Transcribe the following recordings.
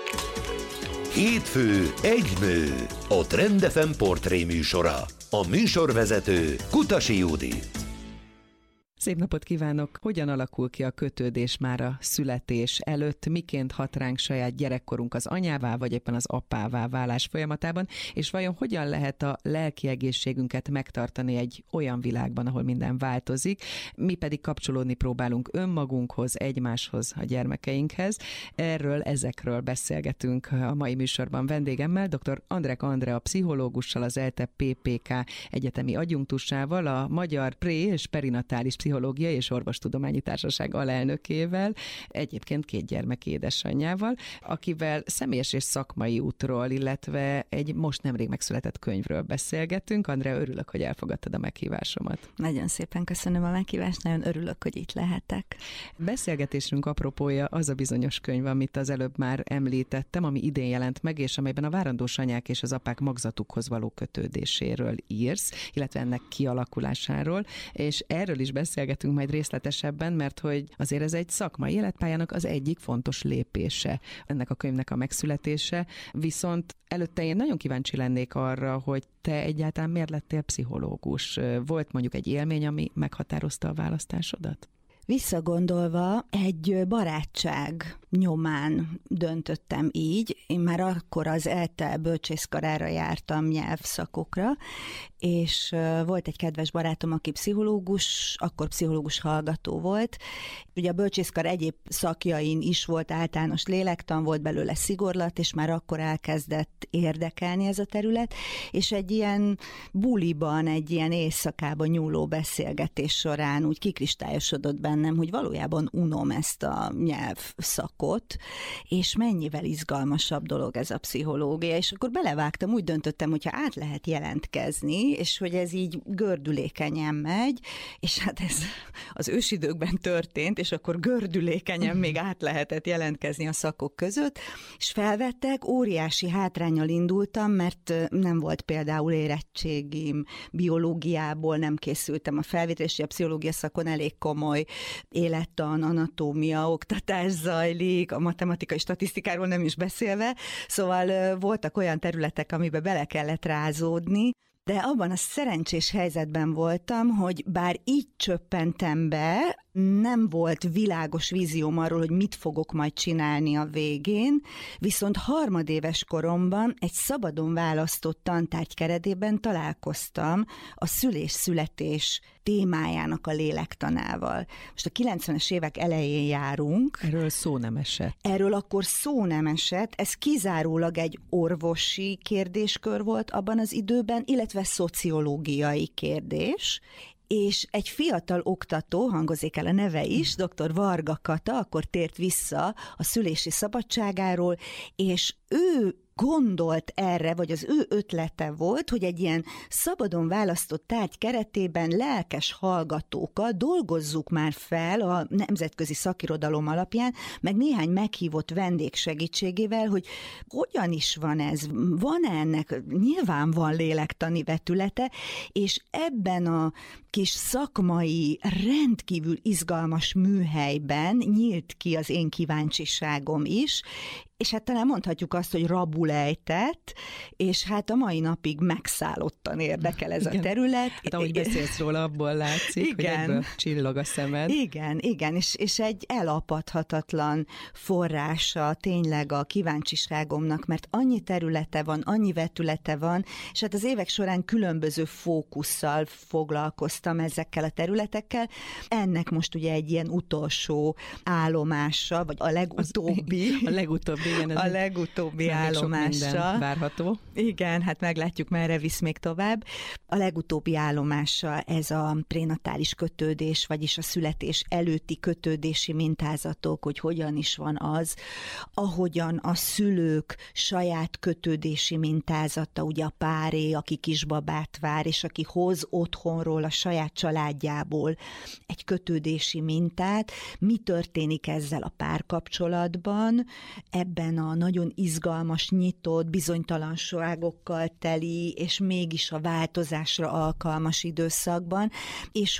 Hétfő, egy nő, a Trend FM portré műsora. A műsorvezető Kutasi Judit. Szép napot kívánok! Hogyan alakul ki a kötődés már a születés előtt? Miként hat ránk saját gyerekkorunk az anyává, vagy éppen az apává válás folyamatában? És vajon hogyan lehet a lelki egészségünket megtartani egy olyan világban, ahol minden változik? Mi pedig kapcsolódni próbálunk önmagunkhoz, egymáshoz, a gyermekeinkhez. Ezekről beszélgetünk a mai műsorban vendégemmel, dr. Andrek Andrea pszichológussal, az ELTE PPK egyetemi adjunktusával, a Magyar Pré- és Perinatális Pszichológiai és Orvostudományi Társaság alelnökével, egyébként 2 gyermek édesanyjával, akivel személyes és szakmai útról, illetve egy most nemrég megszületett könyvről beszélgetünk. Andrea, örülök, hogy elfogadtad a meghívásomat. Nagyon szépen köszönöm a meghívást, nagyon örülök, hogy itt lehetek. Beszélgetésünk apropója az a bizonyos könyv, amit az előbb már említettem, ami idén jelent meg, és amelyben a várandós anyák és az apák magzatukhoz való kötődéséről írsz, illetve ennek kialakulásáról, és erről is beszélgetünk majd részletesebben, mert hogy azért ez egy szakmai életpályának az egyik fontos lépése, ennek a könyvnek a megszületése, viszont előtte én nagyon kíváncsi lennék arra, hogy te egyáltalán miért lettél pszichológus? Volt mondjuk egy élmény, ami meghatározta a választásodat? Visszagondolva, egy barátság nyomán döntöttem így. Én már akkor az ELTE bölcsészkarára jártam nyelvszakokra, és volt egy kedves barátom, aki pszichológus, akkor pszichológus hallgató volt. Ugye a bölcsészkar egyéb szakjain is volt általános lélektan, volt belőle szigorlat, és már akkor elkezdett érdekelni ez a terület, és egy ilyen buliban, egy ilyen éjszakában nyúló beszélgetés során úgy kikristályosodott bennem, hogy valójában unom ezt a nyelvszakot, és mennyivel izgalmasabb dolog ez a pszichológia, és akkor belevágtam, úgy döntöttem, hogyha át lehet jelentkezni, és hogy ez így gördülékenyen megy, és hát ez az ősidőkben történt, és akkor gördülékenyen még át lehetett jelentkezni a szakok között, és felvettek, óriási hátránnyal indultam, mert nem volt például érettségim, biológiából nem készültem a felvétel, és a pszichológia szakon elég komoly élettan, anatómia, oktatás zajlik, a matematikai statisztikáról nem is beszélve, szóval voltak olyan területek, amiben bele kellett rázódni, de abban a szerencsés helyzetben voltam, hogy bár így csöppentem be, nem volt világos vízióm arról, hogy mit fogok majd csinálni a végén, viszont harmadéves koromban egy szabadon választott tantárgy keretében találkoztam a szülés-születés témájának a lélektanával. Most a 90-es évek elején járunk. Erről szó nem esett. Erről akkor szó nem esett, ez kizárólag egy orvosi kérdéskör volt abban az időben, illetve szociológiai kérdés, és egy fiatal oktató, hangozik el a neve is, dr. Varga Kata, akkor tért vissza a szülési szabadságáról, és ő gondolt erre, vagy az ő ötlete volt, hogy egy ilyen szabadon választott tárgy keretében lelkes hallgatókat dolgozzuk már fel a nemzetközi szakirodalom alapján, meg néhány meghívott vendég segítségével, hogy hogyan is van ez, van ennek, nyilván van lélektani vetülete, és ebben a kis szakmai, rendkívül izgalmas műhelyben nyílt ki az én kíváncsiságom is, és hát talán mondhatjuk azt, hogy rabul ejtett, és hát a mai napig megszállottan érdekel ez a terület. Hát ahogy beszélsz róla, abból látszik, igen, hogy egyből csillog a szemed. Igen, és egy elapadhatatlan forrása tényleg a kíváncsiságomnak, mert annyi területe van, annyi vetülete van, és hát az évek során különböző fókusszal foglalkoztam ezekkel a területekkel. Ennek most ugye egy ilyen utolsó állomása, vagy a legutóbbi. Igen, a legutóbbi állomása. Várható. Igen, hát meglátjuk, merre visz még tovább. A legutóbbi állomása ez a prénatális kötődés, vagyis a születés előtti kötődési mintázatok, hogy hogyan is van az, ahogyan a szülők saját kötődési mintázata, ugye a páré, aki kisbabát vár, és aki hoz otthonról, a saját családjából egy kötődési mintát, mi történik ezzel a párkapcsolatban, ebben a nagyon izgalmas, nyitott, bizonytalanságokkal teli, és mégis a változásra alkalmas időszakban, és hogy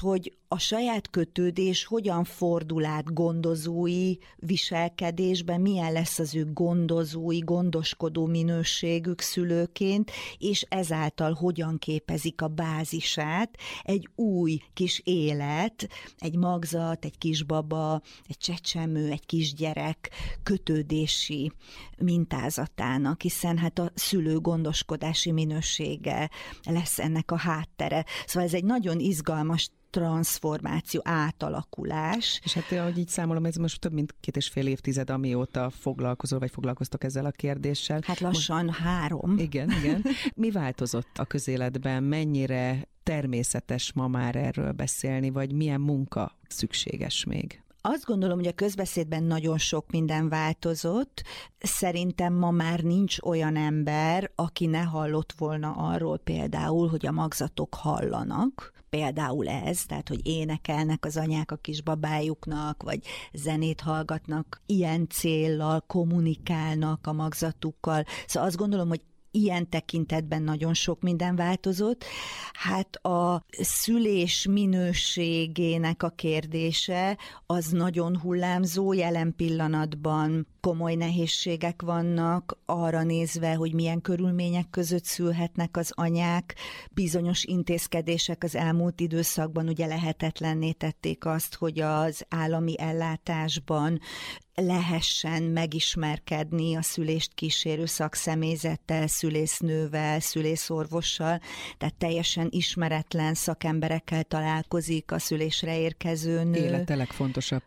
a saját kötődés hogyan fordul át gondozói viselkedésben, milyen lesz az ő gondozói, gondoskodó minőségük szülőként, és ezáltal hogyan képezik a bázisát egy új kis élet, egy magzat, egy kisbaba, egy csecsemő, egy kisgyerek kötődési mintázatának, hiszen hát a szülő gondoskodási minősége lesz ennek a háttere. Szóval ez egy nagyon izgalmas transformáció, átalakulás. És hát ahogy így számolom, ez most több mint 2,5 évtized, amióta foglalkoztok ezzel a kérdéssel. Hát lassan 3. Igen. Mi változott a közéletben? Mennyire természetes ma már erről beszélni, vagy milyen munka szükséges még? Azt gondolom, hogy a közbeszédben nagyon sok minden változott. Szerintem ma már nincs olyan ember, aki ne hallott volna arról például, hogy a magzatok hallanak. Például ez, tehát hogy énekelnek az anyák a kisbabájuknak, vagy zenét hallgatnak, ilyen céllal kommunikálnak a magzatukkal. Szóval azt gondolom, hogy ilyen tekintetben nagyon sok minden változott. Hát a szülés minőségének a kérdése az nagyon hullámzó, jelen pillanatban komoly nehézségek vannak arra nézve, hogy milyen körülmények között szülhetnek az anyák. Bizonyos intézkedések az elmúlt időszakban ugye lehetetlenné tették azt, hogy az állami ellátásban lehessen megismerkedni a szülést kísérő szakszemélyzettel, szülésznővel, szülészorvossal, tehát teljesen ismeretlen szakemberekkel találkozik a szülésre érkező nő. Élete legfontosabb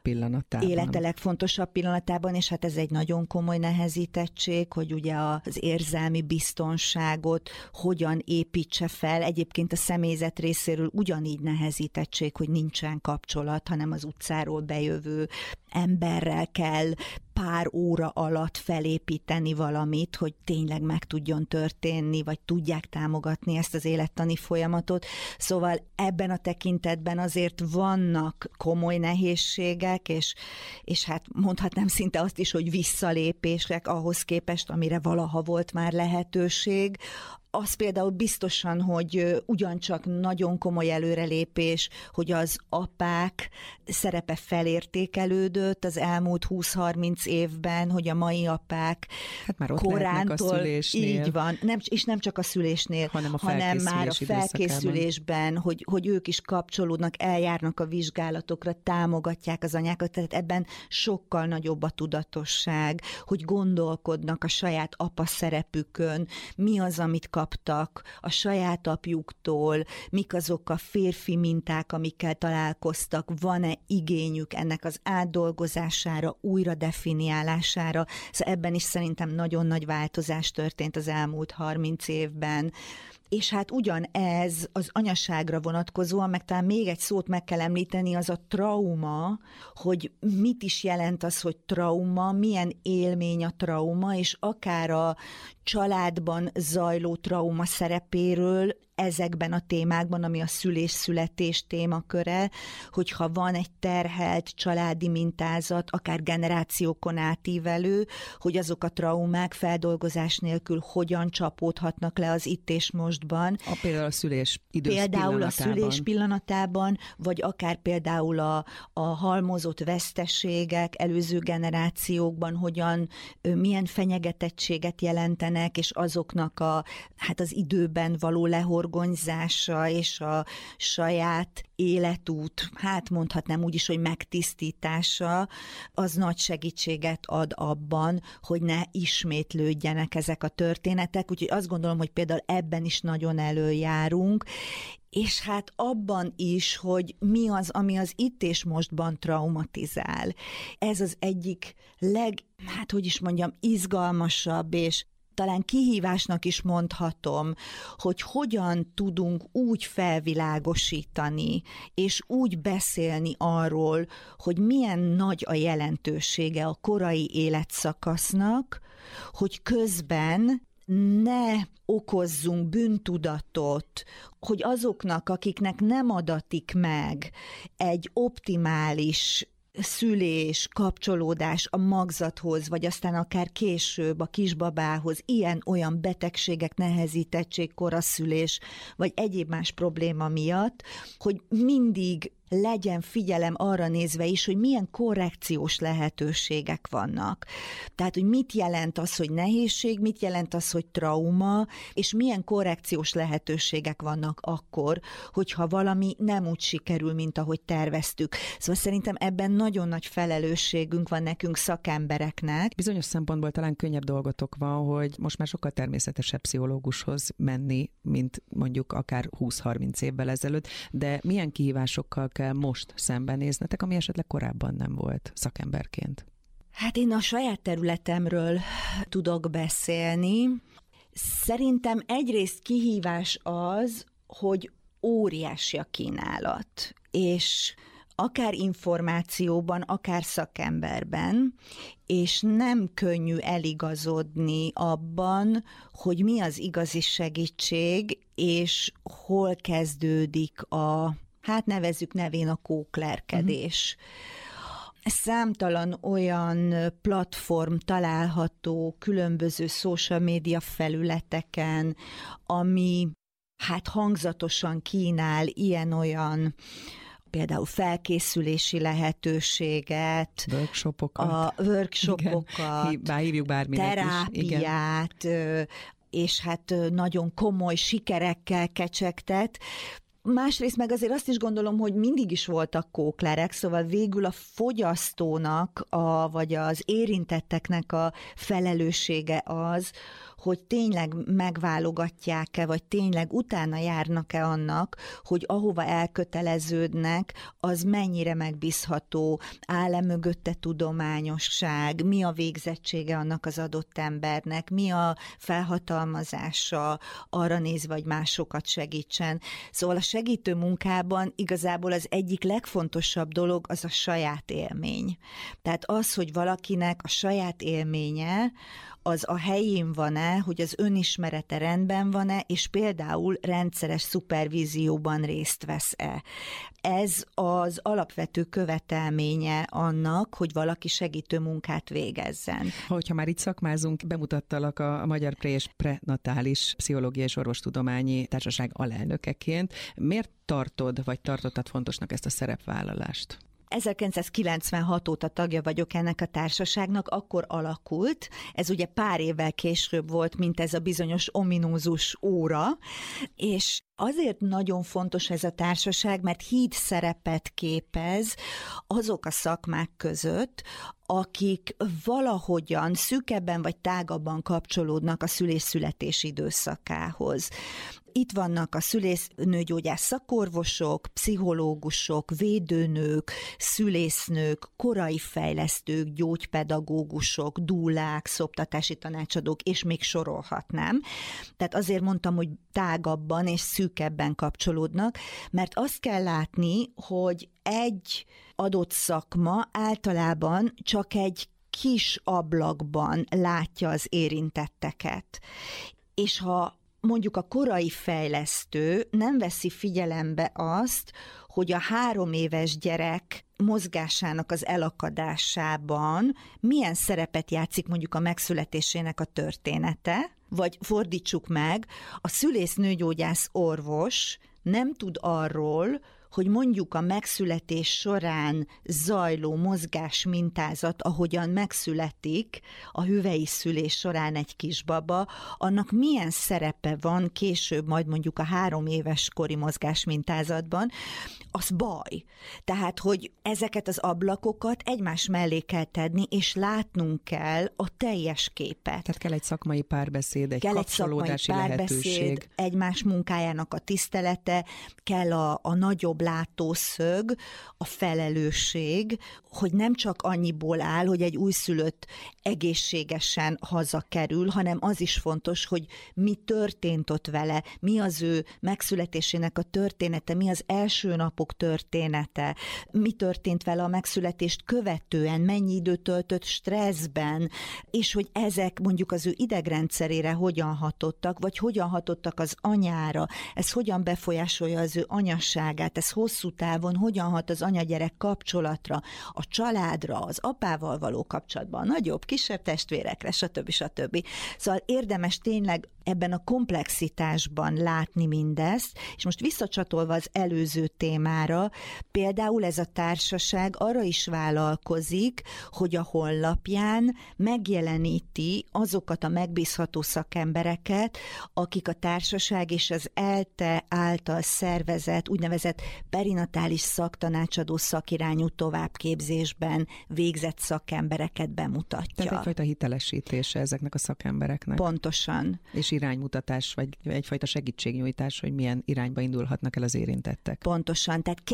pillanatában. És hát ez egy nagyon komoly nehezítettség, hogy ugye az érzelmi biztonságot hogyan építse fel. Egyébként a személyzet részéről ugyanígy nehezítettség, hogy nincsen kapcsolat, hanem az utcáról bejövő emberrel kell pár óra alatt felépíteni valamit, hogy tényleg meg tudjon történni, vagy tudják támogatni ezt az élettani folyamatot. Szóval ebben a tekintetben azért vannak komoly nehézségek, és hát mondhatnám szinte azt is, hogy visszalépések ahhoz képest, amire valaha volt már lehetőség. Az például biztosan, hogy ugyancsak nagyon komoly előrelépés, hogy az apák szerepe felértékelődött az elmúlt 20-30 évben, hogy a mai apák hát már ott korától, a szülésnél. Így van, és nem csak a szülésnél, hanem már a felkészülésben, hogy ők is kapcsolódnak, eljárnak a vizsgálatokra, támogatják az anyákat, tehát ebben sokkal nagyobb a tudatosság, hogy gondolkodnak a saját apa szerepükön, mi az, amit kaptak a saját apjuktól, mik azok a férfi minták, amikkel találkoztak, van-e igényük ennek az átdolgozására, újra definiálására. Szóval ebben is szerintem nagyon nagy változás történt az elmúlt 30 évben. És hát ugyanez az anyaságra vonatkozóan, meg talán még egy szót meg kell említeni, az a trauma, hogy mit is jelent az, hogy trauma, milyen élmény a trauma, és akár a családban zajló trauma szerepéről ezekben a témákban, ami a szülés-születés témaköre, hogyha van egy terhelt családi mintázat, akár generációkon átívelő, hogy azok a traumák feldolgozás nélkül hogyan csapódhatnak le az itt és mostban. Például a szülés Például a szülés pillanatában, vagy akár például a halmozott veszteségek előző generációkban, milyen fenyegetettséget jelentenek, és azoknak az időben való lehorgonyzása, és a saját életút, mondhatnám úgy is, hogy megtisztítása, az nagy segítséget ad abban, hogy ne ismétlődjenek ezek a történetek. Úgyhogy azt gondolom, hogy például ebben is nagyon előjárunk, és hát abban is, hogy mi az, ami az itt és mostban traumatizál. Ez az egyik izgalmasabb és talán kihívásnak is mondhatom, hogy hogyan tudunk úgy felvilágosítani, és úgy beszélni arról, hogy milyen nagy a jelentősége a korai életszakasznak, hogy közben ne okozzunk bűntudatot, hogy azoknak, akiknek nem adatik meg egy optimális szülés, kapcsolódás a magzathoz, vagy aztán akár később a kisbabához, ilyen-olyan betegségek, nehezítettség, koraszülés, vagy egyéb más probléma miatt, hogy mindig legyen figyelem arra nézve is, hogy milyen korrekciós lehetőségek vannak. Tehát, hogy mit jelent az, hogy nehézség, mit jelent az, hogy trauma, és milyen korrekciós lehetőségek vannak akkor, hogyha valami nem úgy sikerül, mint ahogy terveztük. Szóval szerintem ebben nagyon nagy felelősségünk van nekünk szakembereknek. Bizonyos szempontból talán könnyebb dolgotok van, hogy most már sokkal természetesebb pszichológushoz menni, mint mondjuk akár 20-30 évvel ezelőtt, de milyen kihívásokkal kell most szembenéznetek, ami esetleg korábban nem volt szakemberként? Hát én a saját területemről tudok beszélni. Szerintem egyrészt kihívás az, hogy óriási a kínálat, és akár információban, akár szakemberben, és nem könnyű eligazodni abban, hogy mi az igazi segítség, és hol kezdődik hát nevezzük nevén a kóklerkedés. Számtalan olyan platform található különböző social media felületeken, ami hát hangzatosan kínál ilyen-olyan például felkészülési lehetőséget, workshopokat, hívjuk bárminek terápiát, és hát nagyon komoly sikerekkel kecsegtet. Másrészt meg azért azt is gondolom, hogy mindig is voltak kóklerek, szóval végül a fogyasztónak, vagy az érintetteknek a felelőssége az, hogy tényleg megválogatják-e, vagy tényleg utána járnak-e annak, hogy ahova elköteleződnek, az mennyire megbízható, áll-e mögötte tudományosság, mi a végzettsége annak az adott embernek, mi a felhatalmazása arra nézve, hogy másokat segítsen. Szóval a segítő munkában igazából az egyik legfontosabb dolog az a saját élmény. Tehát az, hogy valakinek a saját élménye, az a helyén van-e, hogy az önismerete rendben van-e, és például rendszeres szupervízióban részt vesz-e. Ez az alapvető követelménye annak, hogy valaki segítő munkát végezzen. Hogyha már itt szakmázunk, bemutattalak a Magyar Pré- és Prenatális Pszichológiai és Orvostudományi Társaság alelnökeként. Miért tartottad fontosnak ezt a szerepvállalást? 1996 óta tagja vagyok ennek a társaságnak, akkor alakult, ez ugye pár évvel később volt, mint ez a bizonyos ominózus óra, és azért nagyon fontos ez a társaság, mert híd szerepet képez azok a szakmák között, akik valahogyan szűkebben vagy tágabban kapcsolódnak a szülés-születés időszakához. Itt vannak a szülésznőgyógyász szakorvosok, pszichológusok, védőnők, szülésznők, korai fejlesztők, gyógypedagógusok, dúlák, szoptatási tanácsadók, és még sorolhatnám. Tehát azért mondtam, hogy tágabban és szűkebben kapcsolódnak, mert azt kell látni, hogy egy adott szakma általában csak egy kis ablakban látja az érintetteket. És ha mondjuk a korai fejlesztő nem veszi figyelembe azt, hogy a 3 éves gyerek mozgásának az elakadásában milyen szerepet játszik mondjuk a megszületésének a története, vagy fordítsuk meg, a szülésznőgyógyász orvos nem tud arról, hogy mondjuk a megszületés során zajló mozgás mintázat, ahogyan megszületik a hüvei szülés során egy kisbaba, annak milyen szerepe van később majd mondjuk a 3 éves kori mozgás mintázatban, az baj. Tehát, hogy ezeket az ablakokat egymás mellé kell tenni, és látnunk kell a teljes képet. Tehát kell egy szakmai párbeszéd, egy kapcsolódási lehetőség. Egymás munkájának a tisztelete, kell a nagyobb látószög, a felelősség, hogy nem csak annyiból áll, hogy egy újszülött egészségesen hazakerül, hanem az is fontos, hogy mi történt ott vele, mi az ő megszületésének a története, mi az első napok története, mi történt vele a megszületést követően, mennyi időt töltött stresszben, és hogy ezek mondjuk az ő idegrendszerére hogyan hatottak, vagy hogyan hatottak az anyára, ez hogyan befolyásolja az ő anyasságát, ez hosszú távon hogyan hat az anya-gyerek kapcsolatra, a családra, az apával való kapcsolatban, a nagyobb, kisebb testvérekre, stb. Szóval érdemes tényleg ebben a komplexitásban látni mindezt, és most visszacsatolva az előző témára, például ez a társaság arra is vállalkozik, hogy a honlapján megjeleníti azokat a megbízható szakembereket, akik a társaság és az ELTE által szervezett úgynevezett perinatális szaktanácsadó szakirányú továbbképzésben végzett szakembereket bemutatja. Tehát egyfajta hitelesítése ezeknek a szakembereknek. Pontosan. És iránymutatás, vagy egyfajta segítségnyújtás, hogy milyen irányba indulhatnak el az érintettek. Pontosan, tehát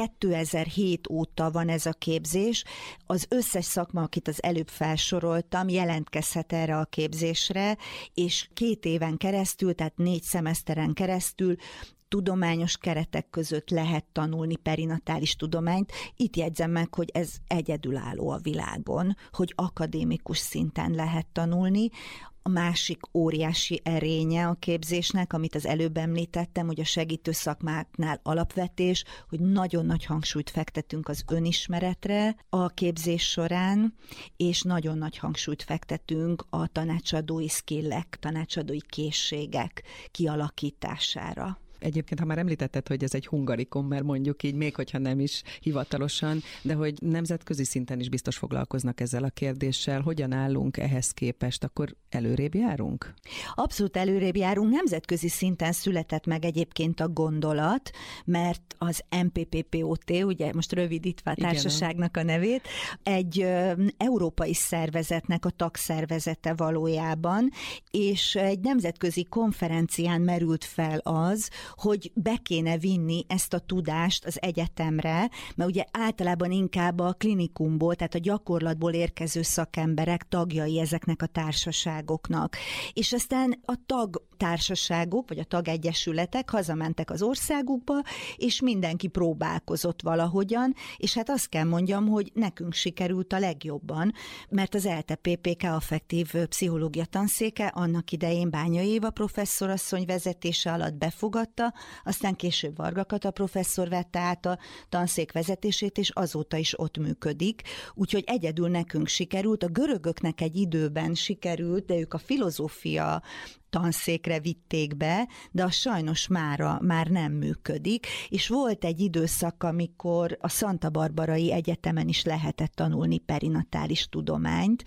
2007 óta van ez a képzés. Az összes szakma, akit az előbb felsoroltam, jelentkezhet erre a képzésre, és 2 éven keresztül, tehát 4 szemeszteren keresztül tudományos keretek között lehet tanulni perinatális tudományt. Itt jegyzem meg, hogy ez egyedülálló a világon, hogy akadémikus szinten lehet tanulni. A másik óriási erénye a képzésnek, amit az előbb említettem, hogy a segítő szakmáknál alapvetés, hogy nagyon nagy hangsúlyt fektetünk az önismeretre a képzés során, és nagyon nagy hangsúlyt fektetünk a tanácsadói skillek, tanácsadói készségek kialakítására. Egyébként, ha már említetted, hogy ez egy hungarikum, mert mondjuk így, még hogyha nem is hivatalosan, de hogy nemzetközi szinten is biztos foglalkoznak ezzel a kérdéssel. Hogyan állunk ehhez képest? Akkor előrébb járunk? Abszolút előrébb járunk. Nemzetközi szinten született meg egyébként a gondolat, mert az MPPPOT, ugye most rövidítve a társaságnak a nevét, egy európai szervezetnek a tagszervezete valójában, és egy nemzetközi konferencián merült fel az, hogy be kéne vinni ezt a tudást az egyetemre, mert ugye általában inkább a klinikumból, tehát a gyakorlatból érkező szakemberek tagjai ezeknek a társaságoknak. És aztán a tagtársaságok, vagy a tagegyesületek hazamentek az országukba, és mindenki próbálkozott valahogyan, és hát azt kell mondjam, hogy nekünk sikerült a legjobban, mert az ELTE PPK affektív pszichológia tanszéke annak idején Bányai Éva professzorasszony vezetése alatt befogadta, aztán később Varga Kata professzor vette át a tanszék vezetését, és azóta is ott működik. Úgyhogy egyedül nekünk sikerült, a görögöknek egy időben sikerült, de ők a filozófia tanszékre vitték be, de az sajnos már nem működik, és volt egy időszak, amikor a Santa Barbarai Egyetemen is lehetett tanulni perinatális tudományt,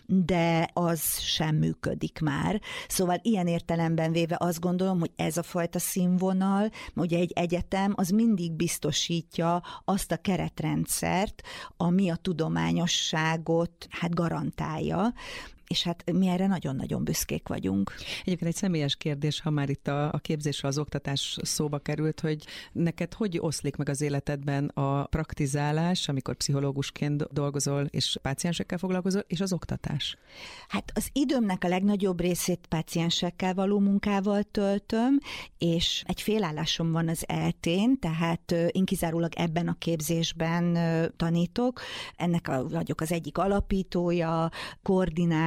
de az sem működik már. Szóval ilyen értelemben véve azt gondolom, hogy ez a fajta színvonal, ugye egy egyetem az mindig biztosítja azt a keretrendszert, ami a tudományosságot garantálja, és hát mi erre nagyon-nagyon büszkék vagyunk. Egyébként egy személyes kérdés, ha már itt a képzésről, az oktatás szóba került, hogy neked hogy oszlik meg az életedben a praktizálás, amikor pszichológusként dolgozol és páciensekkel foglalkozol, és az oktatás? Hát az időmnek a legnagyobb részét páciensekkel való munkával töltöm, és egy félállásom van az ELTE-n, tehát én kizárólag ebben a képzésben tanítok. Ennek vagyok az egyik alapítója, koordinátora,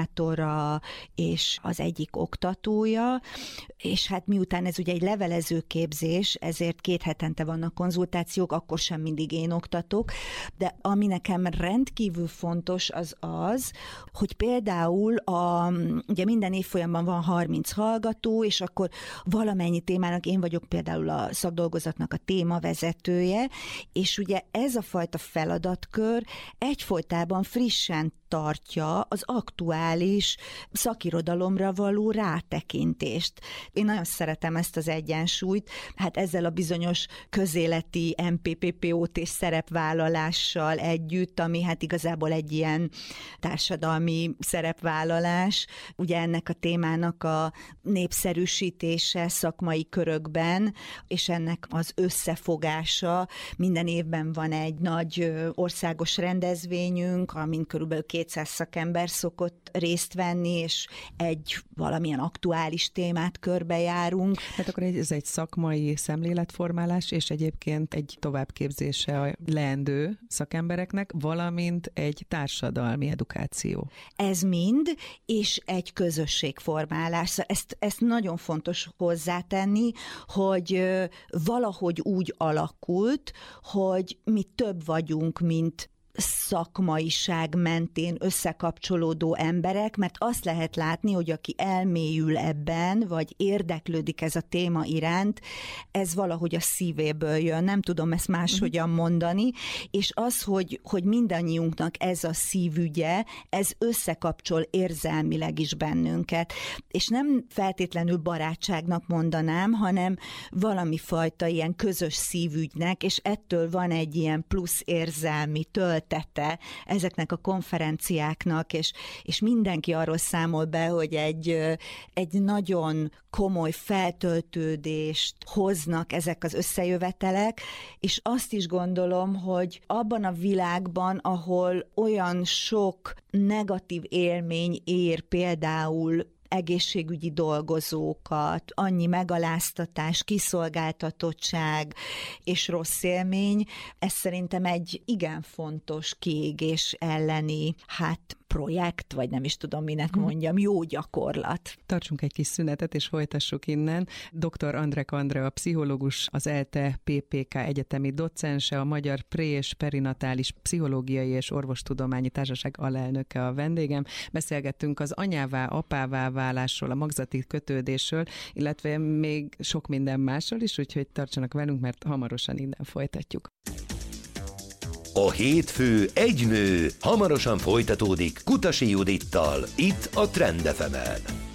és az egyik oktatója, és hát miután ez ugye egy levelező képzés, ezért 2 hetente vannak konzultációk, akkor sem mindig én oktatok, de ami nekem rendkívül fontos az, hogy például ugye minden évfolyamban van 30 hallgató, és akkor valamennyi témának én vagyok például a szakdolgozatnak a témavezetője, és ugye ez a fajta feladatkör egyfolytában frissen tartja az aktuális szakirodalomra való rátekintést. Én nagyon szeretem ezt az egyensúlyt, hát ezzel a bizonyos közéleti MPPPOT és szerepvállalással együtt, ami hát igazából egy ilyen társadalmi szerepvállalás, ugye ennek a témának a népszerűsítése szakmai körökben, és ennek az összefogása. Minden évben van egy nagy országos rendezvényünk, amin körülbelül 200 szakember szokott részt venni, és egy valamilyen aktuális témát körbejárunk. Hát akkor ez egy szakmai szemléletformálás, és egyébként egy továbbképzése a leendő szakembereknek, valamint egy társadalmi edukáció. Ez mind, és egy közösségformálás. Ezt nagyon fontos hozzátenni, hogy valahogy úgy alakult, hogy mi több vagyunk, mint szakmaiság mentén összekapcsolódó emberek, mert azt lehet látni, hogy aki elmélyül ebben, vagy érdeklődik ez a téma iránt, ez valahogy a szívéből jön, nem tudom ezt máshogyan mondani, és az, hogy mindannyiunknak ez a szívügye, ez összekapcsol érzelmileg is bennünket, és nem feltétlenül barátságnak mondanám, hanem valami fajta ilyen közös szívügynek, és ettől van egy ilyen plusz érzelmi töltete ezeknek a konferenciáknak, és mindenki arról számol be, hogy egy nagyon komoly feltöltődést hoznak ezek az összejövetelek, és azt is gondolom, hogy abban a világban, ahol olyan sok negatív élmény ér például egészségügyi dolgozókat, annyi megaláztatás, kiszolgáltatottság és rossz élmény, ez szerintem egy igen fontos kiégés elleni, projekt, vagy nem is tudom, minek mondjam, jó gyakorlat. Tartsunk egy kis szünetet, és folytassuk innen. Dr. Andrek Andrea, pszichológus, az ELTE PPK egyetemi docense, a Magyar Pré- és Perinatális Pszichológiai és Orvostudományi Társaság alelnöke a vendégem. Beszélgettünk az anyává, apává válásról, a magzati kötődésről, illetve még sok minden másról is, úgyhogy tartsanak velünk, mert hamarosan innen folytatjuk. A hétfő egy nő hamarosan folytatódik Kutasi Judittal, itt a Trend FM-en.